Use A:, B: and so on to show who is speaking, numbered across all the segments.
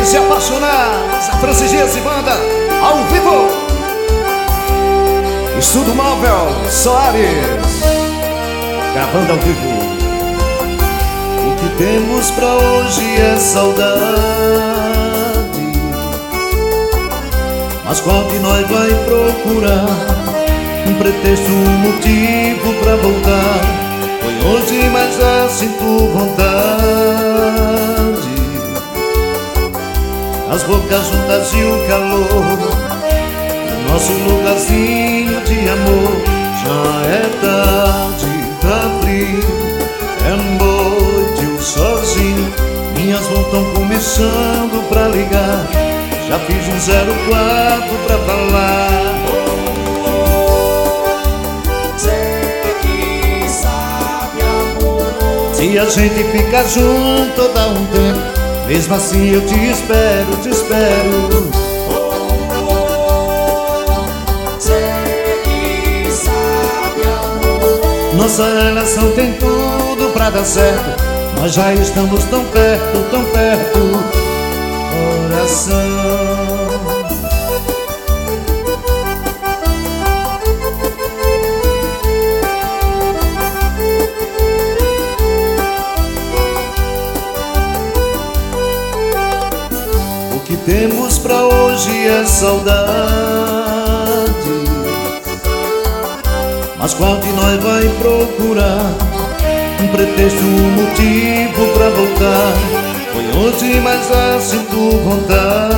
A: Três apaixonados, a Francis Dias e banda ao vivo. Estudo Móvel Soares, gravando ao vivo.
B: O que temos pra hoje é saudade, mas qual de nós vai procurar um pretexto, um motivo pra voltar? Foi hoje, mas já sinto vontade. As bocas juntas e o calor, o nosso lugarzinho de amor. Já é tarde, tá frio, é noite, eu sozinho. Minhas mãos tão começando pra ligar. Já fiz um 04 pra falar.
C: Cê que sabe, amor,
B: Se a gente ficar junto dá um tempo, mesmo assim eu te espero, te espero.
C: cê que sabe, amor,
B: Nossa relação tem tudo pra dar certo, nós já estamos tão perto, tão perto. Coração, o que temos pra hoje é saudade, mas qual de nós vai procurar um pretexto, um motivo pra voltar? Foi hoje, mas já sinto vontade.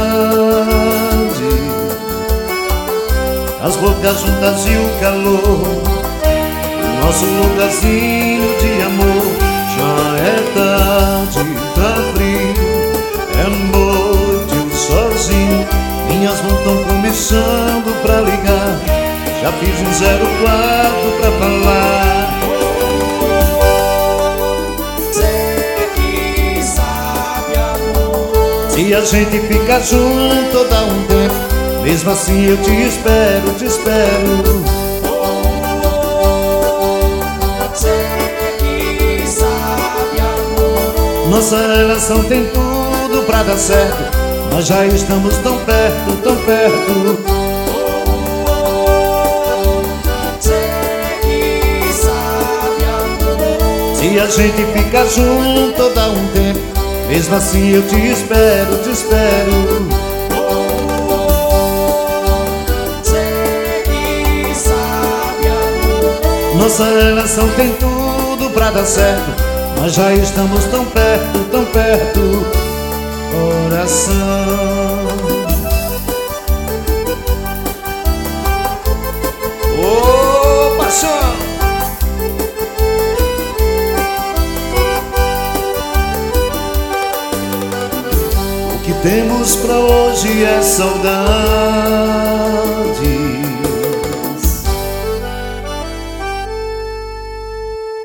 B: As bocas juntas e o calor, o nosso lugarzinho de amor. Já é tarde, tá frio, é noite, eu sozinho. Minhas mãos tão começando pra ligar. Já fiz um 04 pra falar.
C: cê que sabe, amor,
B: Se a gente ficar junto dá um tempo, mesmo assim eu te espero, te espero.
C: cê que sabe, amor,
B: Nossa relação tem tudo pra dar certo, nós já estamos tão perto, tão perto.
C: cê que sabe, amor,
B: Se a gente ficar junto dá um tempo, mesmo assim eu te espero, te espero.
C: cê que sabe, amor,
B: Nossa relação tem tudo pra dar certo, nós já estamos tão perto, tão perto. Coração,
A: Ô, paixão!
B: o que temos pra hoje é saudade,